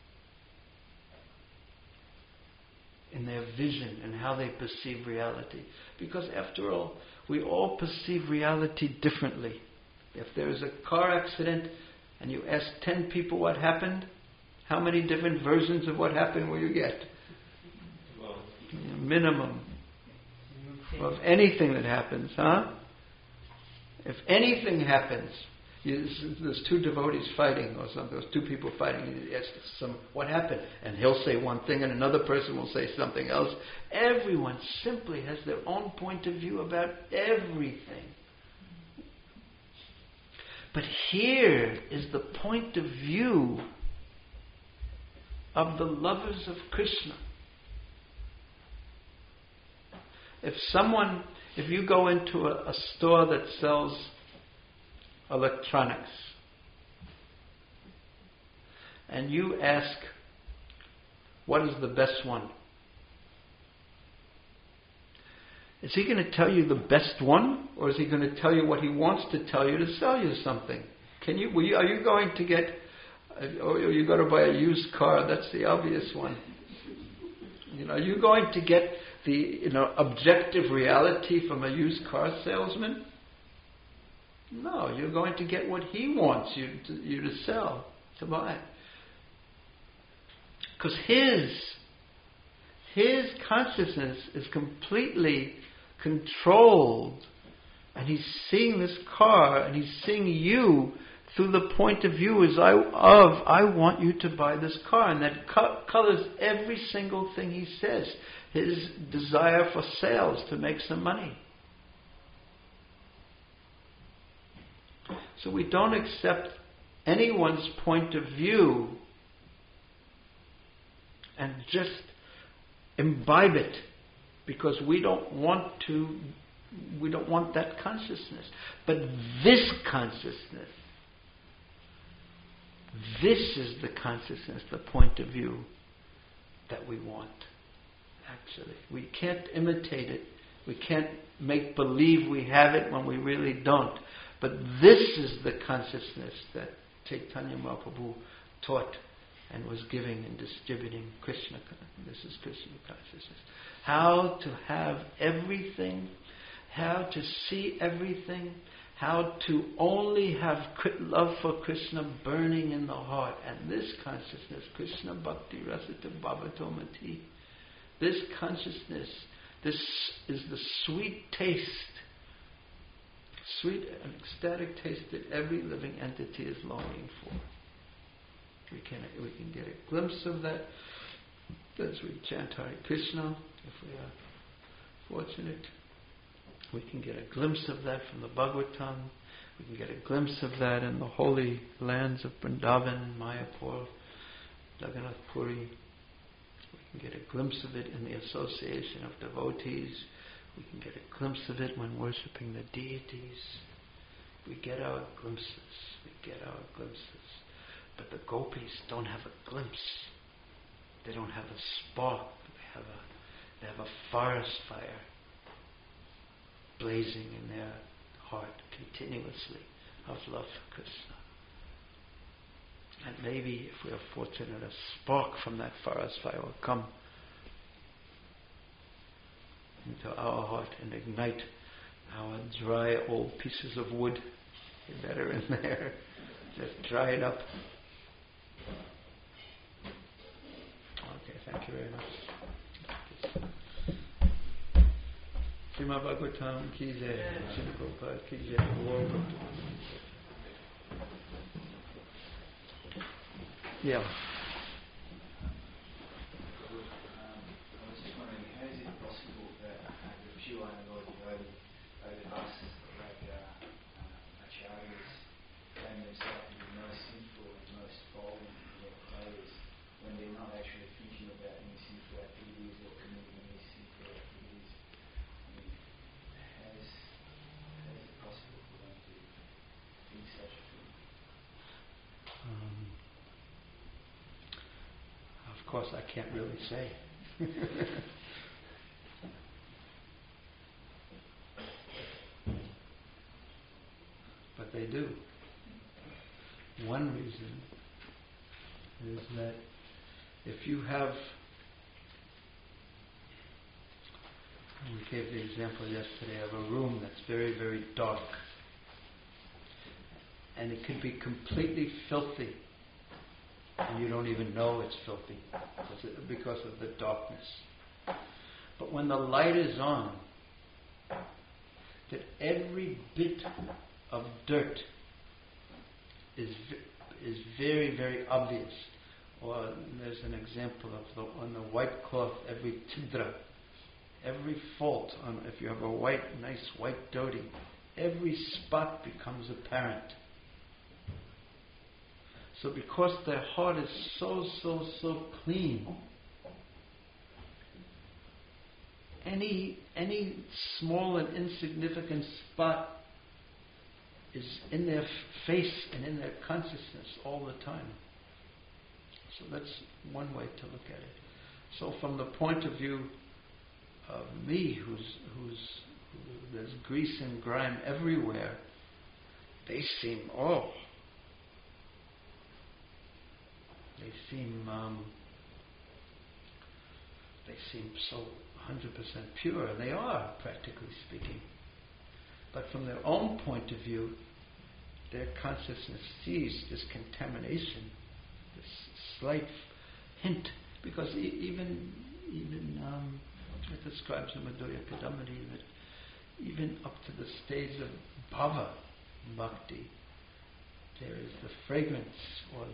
in their vision and how they perceive reality. Because after all, we all perceive reality differently. If there is a car accident and you ask 10 people what happened, how many different versions of what happened will you get? Minimum. Of anything that happens, huh? If anything happens, there's two devotees fighting or something, there's two people fighting, you ask what happened? And he'll say one thing and another person will say something else. Everyone simply has their own point of view about everything. But here is the point of view of the lovers of Krishna. If you go into a store that sells electronics, and you ask, what is the best one? Is he going to tell you the best one, or is he going to tell you what he wants to tell you to sell you something? Are you going to get, or you got to buy a used car? That's the obvious one. Are you going to get the objective reality from a used car salesman? No, you're going to get what he wants you to sell, to buy. Because his consciousness is completely controlled, and he's seeing this car, and he's seeing you through the point of view I want you to buy this car, and that colors every single thing he says. His desire for sales to make some money. So we don't accept anyone's point of view and just imbibe it, because we don't want that consciousness. But this consciousness, this is the consciousness, the point of view that we want. Actually, we can't imitate it. We can't make believe we have it when we really don't. But this is the consciousness that Chaitanya Mahaprabhu taught and was giving and distributing Krishna. This is Krishna consciousness. How to have everything, how to see everything, how to only have love for Krishna burning in the heart. And this consciousness, Krishna Bhakti Rasita Bhavatomati, this consciousness, this is the sweet taste, sweet and ecstatic taste that every living entity is longing for. We can get a glimpse of that as we chant Hare Krishna, if we are fortunate. We can get a glimpse of that from the Bhagavatam. We can get a glimpse of that in the holy lands of Vrindavan, Mayapur, Jagannath Puri. We can get a glimpse of it in the association of devotees. We can get a glimpse of it when worshipping the deities. We get our glimpses. But the gopis don't have a glimpse. They don't have a spark. They have a forest fire blazing in their heart continuously of love for Krishna. And maybe, if we are fortunate, a spark from that forest fire will come into our heart and ignite our dry old pieces of wood that are in there. Just dry it up. Okay, thank you very much. Srimad Bhagavatam ki jai, Srila Prabhupada ki jai. Yeah. I was just wondering, how is it possible that the pure and Lord Bodhisattvas, like acharyas, claim themselves to be most sinful and most fallen in their prayers when they're not actually thinking about any sinful activities or committing any sinful activities? I mean, how is it possible for them to think such a thing? Of course, I can't really say. But they do. One reason is that if you have, we gave the example yesterday of a room that's very, very dark, and it can be completely filthy, and you don't even know it's filthy because of the darkness. But when the light is on, that every bit of dirt is very, very obvious. Or there's an example of on the white cloth, every tidra, every fault on, if you have a nice white dhoti, every spot becomes apparent. So because their heart is so clean, any small and insignificant spot is in their face and in their consciousness all the time. So that's one way to look at it. So from the point of view of me, there's grease and grime everywhere, they seem so 100% pure, and they are, practically speaking. But from their own point of view, their consciousness sees this contamination, this slight hint, because even it describes in Madhurya Kadambini that even up to the stage of bhava bhakti, there is the fragrance or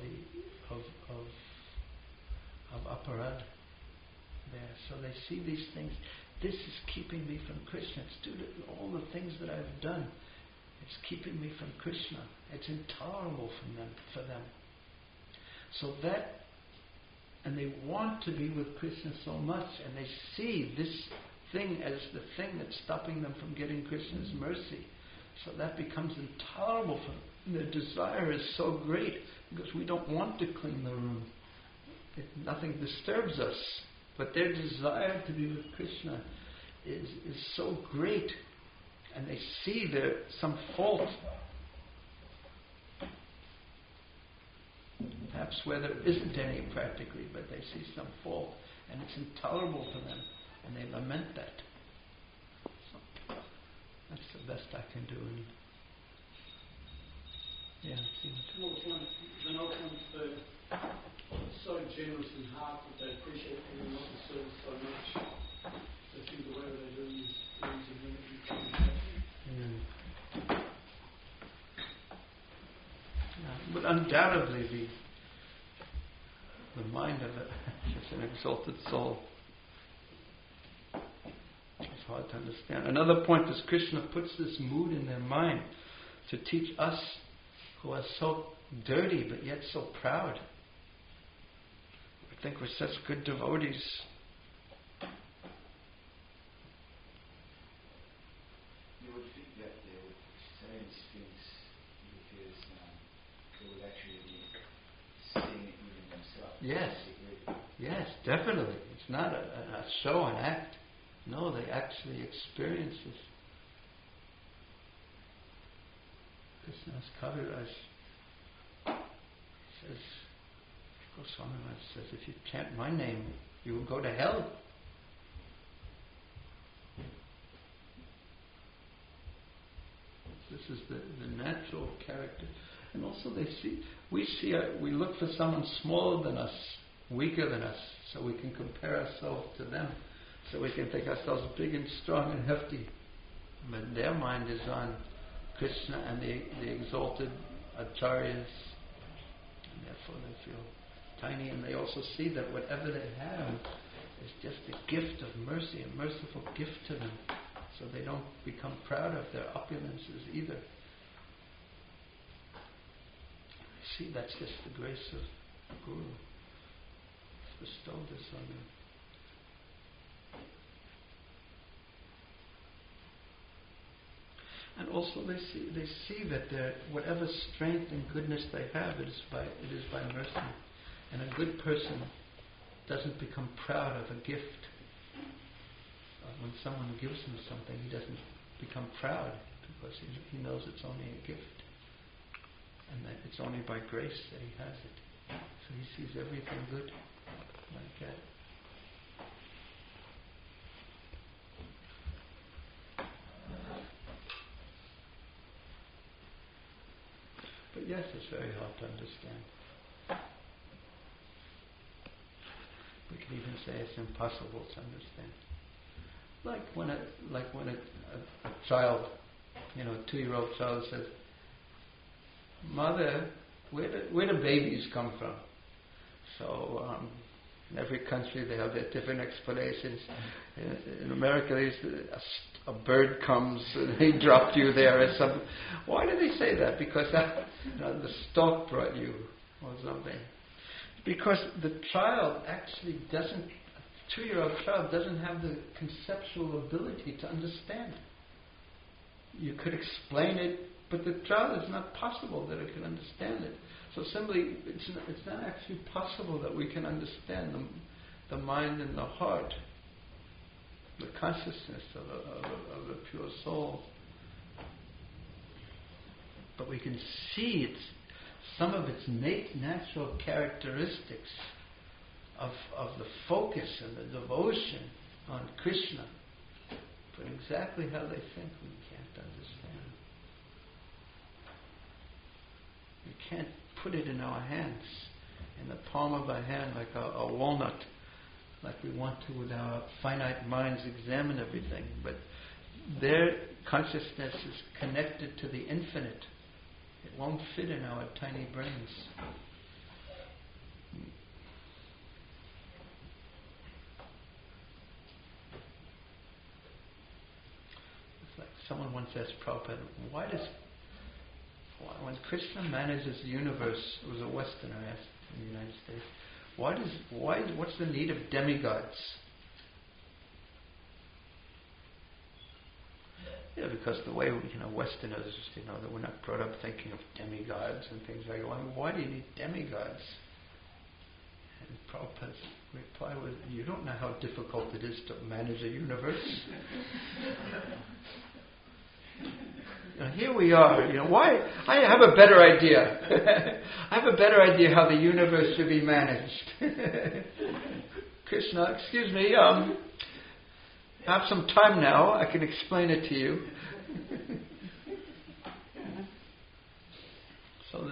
of aparad there. So they see these things. This is keeping me from Krishna. It's due to all the things that I've done. It's keeping me from Krishna. It's intolerable for them. So that, and they want to be with Krishna so much, and they see this thing as the thing that's stopping them from getting Krishna's mercy. So that becomes intolerable for them. And their desire is so great because we don't want to clean the room. Nothing disturbs us. But their desire to be with Krishna is so great, and they see there some fault, perhaps where there isn't any practically, but they see some fault, and it's intolerable for them, and they lament that. So that's the best I can do. And yeah, the notion they're so generous in heart that they appreciate everyone else's service so much. They think the way they do is using energy. But undoubtedly the mind of it's an exalted soul. It's hard to understand. Another point is Krishna puts this mood in their mind to teach us who are so dirty but yet so proud. We think we're such good devotees. You would think that they would say these things because they would actually be seeing it within themselves. Yes, definitely. It's not a show, an act. No, they actually experience this. Krishna's Kaviraj says, Goswami says, if you chant my name, you will go to hell. This is the natural character. And also we look for someone smaller than us, weaker than us, so we can compare ourselves to them. So we can think ourselves big and strong and hefty. But their mind is on Krishna and the exalted acharyas, and therefore they feel tiny, and they also see that whatever they have is just a gift of mercy, a merciful gift to them. So they don't become proud of their opulences either. See, that's just the grace of Guru. He's bestowed this on them. And also they see that whatever strength and goodness they have, it is by mercy. And a good person doesn't become proud of a gift. When someone gives him something, he doesn't become proud because he knows it's only a gift. And that it's only by grace that he has it. So he sees everything good like that. But yes, it's very hard to understand. We can even say it's impossible to understand. Like when a child, a 2-year-old child says, "Mother, where do babies come from?" So in every country they have their different explanations. In America, a bird comes and he dropped you there or something. Why do they say that? Because the stork brought you or something. Because the child actually doesn't, a 2-year-old child doesn't have the conceptual ability to understand. You could explain it, but the child, is not possible that it can understand it. So simply, it's not actually possible that we can understand the mind and the heart, the consciousness of the pure soul. But we can see some of its natural characteristics of the focus and the devotion on Krishna. But exactly how they think, we can't understand. We can't put it in our hands, in the palm of our hand, like a walnut, like we want to with our finite minds examine everything. But their consciousness is connected to the infinite. It won't fit in our tiny brains. It's like someone once asked Prabhupada, when Krishna manages the universe, it was a Westerner asked in the United States, what's the need of demigods? Yeah, because the way Westerners, that we're not brought up thinking of demigods and things like that. Why do you need demigods? And Prabhupada's reply was, you don't know how difficult it is to manage a universe. Here we are. Why? I have a better idea. I have a better idea how the universe should be managed. Krishna, excuse me. I have some time now. I can explain it to you. So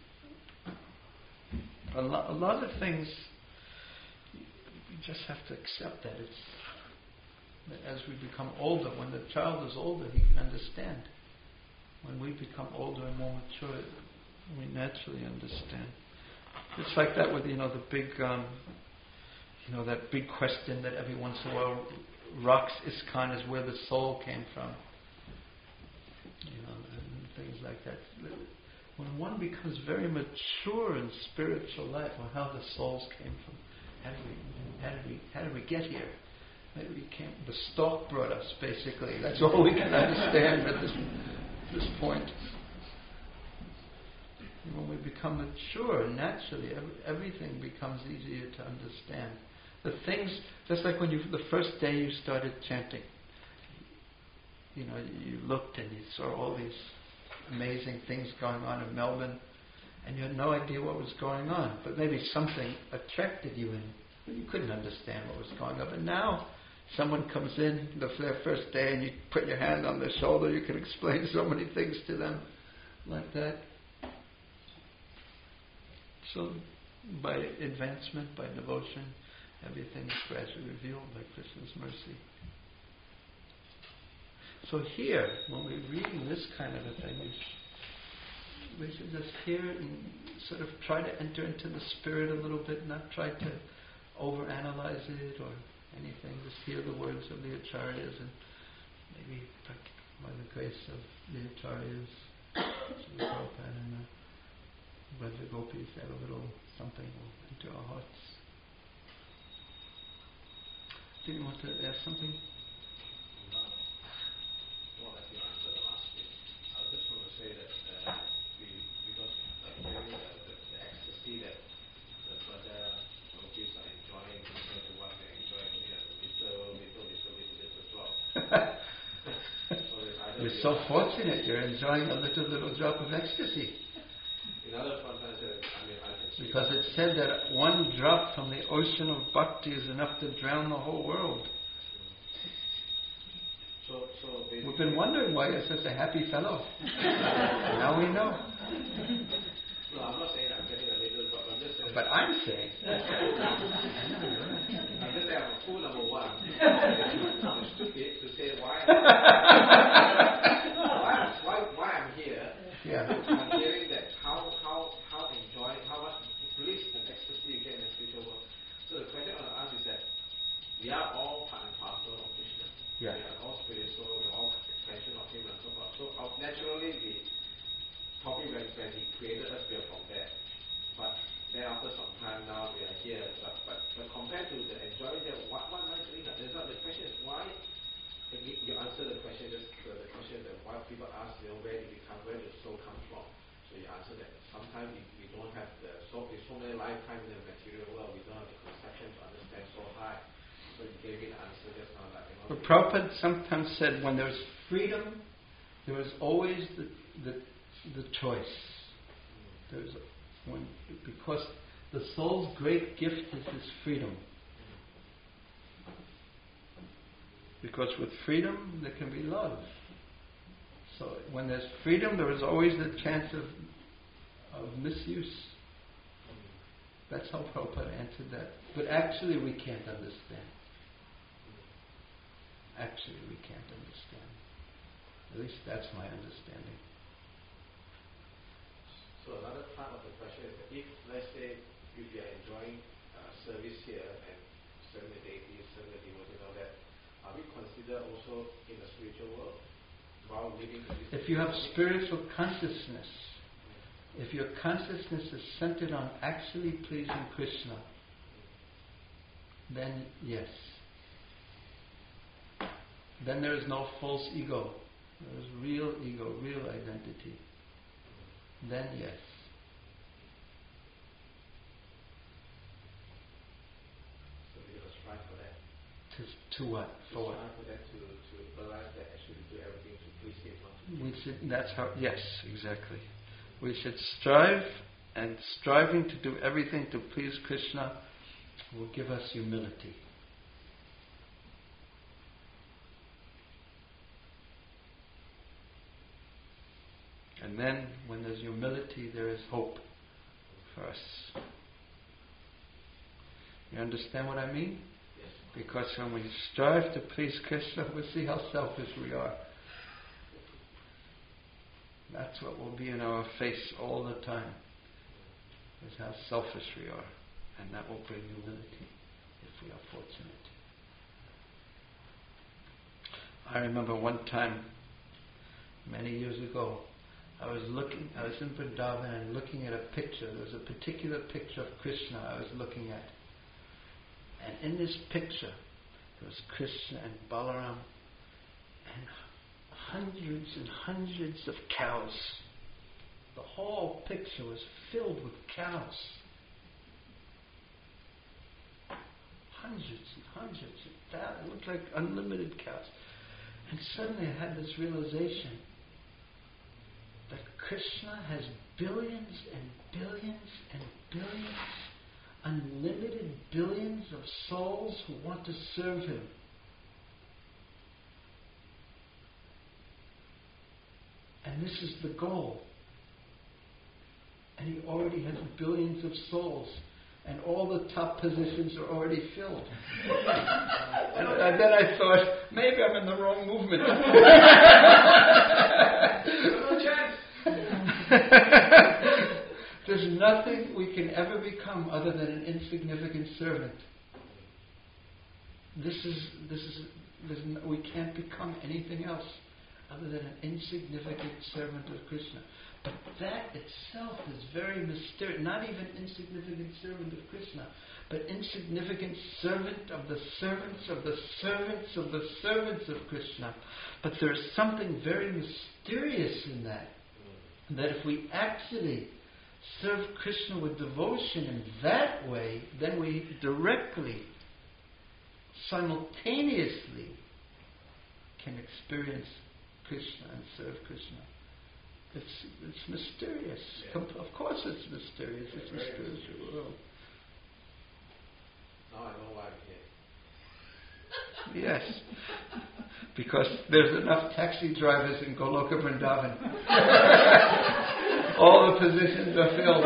a lot of things, you just have to accept that. As we become older, when the child is older, he can understand. When we become older and more mature, we naturally understand. It's like that with the big, that big question that every once in a while rocks ISKCON is where the soul came from. And things like that. When one becomes very mature in spiritual life, or how the souls came from, how did we get here? The stork brought us, basically. That's all we can understand at this point. When we become mature, naturally, everything becomes easier to understand. The things, just like when the first day you started chanting, you looked and you saw all these amazing things going on in Melbourne, and you had no idea what was going on, but maybe something attracted you in. But you couldn't understand what was going on. But now, someone comes in their first day and you put your hand on their shoulder, you can explain so many things to them like that. So by advancement, by devotion, everything is gradually revealed by Krishna's mercy. So here, when we're reading this kind of a thing, just hear it and sort of try to enter into the spirit a little bit, not try to overanalyze it or anything. Just hear the words of the Acharyas, and maybe by the grace of the Acharyas, Srila Prabhupada and the Braja Gopis, have a little something will enter our hearts. Do you want to ask something? Well, I think I answered the last bit. I just want to say that because hearing the ecstasy that the Braja Gopis are enjoying compared to what they're enjoying here, little drop. You're so fortunate. You're enjoying a little drop of ecstasy. In other contexts, I can see. Because it said that one drop from the ocean of bhakti is enough to drown the whole world. So we've been wondering why you're such a happy fellow. Now we know. No, I'm not saying I'm getting a little drop. I'm just saying. But I'm saying. I'm just saying I'm fool number one. I'm stupid to say why I'm here. Yeah. I'm hearing that how much bliss and ecstasy you get in the spiritual world. So the question I want to ask is that we are all part and parcel of Krishna. Yeah. We are all spiritual, we are all expression of Him and so forth. So naturally when He created us, we are from there. But then after some time now we are here. But compared to the enjoying there, what am I doing? The question is why. You answer the question. Just the question that why people ask, where did the soul come from? So you answer that. Sometimes we don't have there's so many lifetimes in the material world. We don't have the conception to understand so high. So you gave me the answer just now. But Prabhupada sometimes said, when there's freedom, there is always the choice. Because the soul's great gift is his freedom. Because with freedom, there can be love. So when there's freedom, there is always the chance of misuse. That's how Prabhupada answered that. But actually, we can't understand. Actually, we can't understand. At least that's my understanding. So another part of the question is that if, let's say, if you are enjoying service here and serving the deities, serving the devotees, all that, are we considered also in the spiritual world while living this? If you have spiritual consciousness, if your consciousness is centered on actually pleasing Krishna, then yes. Then there is no false ego. There is real ego, real identity. Then yes. So we're going to strive for that. To what? For what? Strive for that to realize that actually do everything to please Him. We should. That's how. Yes, exactly. We should strive, and striving to do everything to please Krishna will give us humility. And then, when there's humility, there is hope for us. You understand what I mean? Yes. Because when we strive to please Krishna, we see how selfish we are. That's what will be in our face all the time, is how selfish we are. And that will bring humility, if we are fortunate. I remember one time, many years ago, I was in Vrindavan and looking at a picture. There was a particular picture of Krishna I was looking at. And in this picture, there was Krishna and Balaram and hundreds and hundreds of cows. The whole picture was filled with cows. Hundreds and hundreds of thousands. It looked like unlimited cows. And suddenly I had this realization that Krishna has billions and billions and billions, unlimited billions of souls who want to serve Him. And this is the goal. And He already has billions of souls. And all the top positions are already filled. and then I thought, maybe I'm in the wrong movement. No chance. There's nothing we can ever become other than an insignificant servant. We can't become anything else other than an insignificant servant of Krishna. But that itself is very mysterious. Not even insignificant servant of Krishna, but insignificant servant of the servants of the servants of the servants of Krishna. But there's something very mysterious in that. That if we actually serve Krishna with devotion in that way, then we directly, simultaneously can experience Krishna and serve Krishna. It's mysterious. Yeah. Of course it's mysterious. It's a spiritual world. Now I know why I'm here. Yes. Because there's enough taxi drivers in Goloka Vrindavan. All the positions are filled.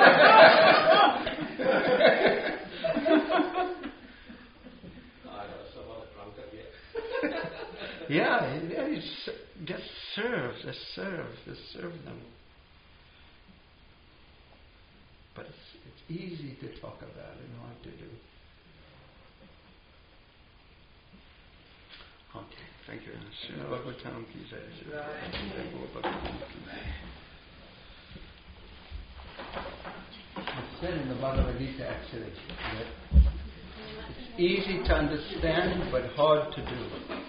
Yeah, you just serve them. But it's easy to talk about and hard to do. Okay, thank you. Srila Bhagavatam ki jai. It's said in the Bhagavad Gita actually that it's easy to understand but hard to do.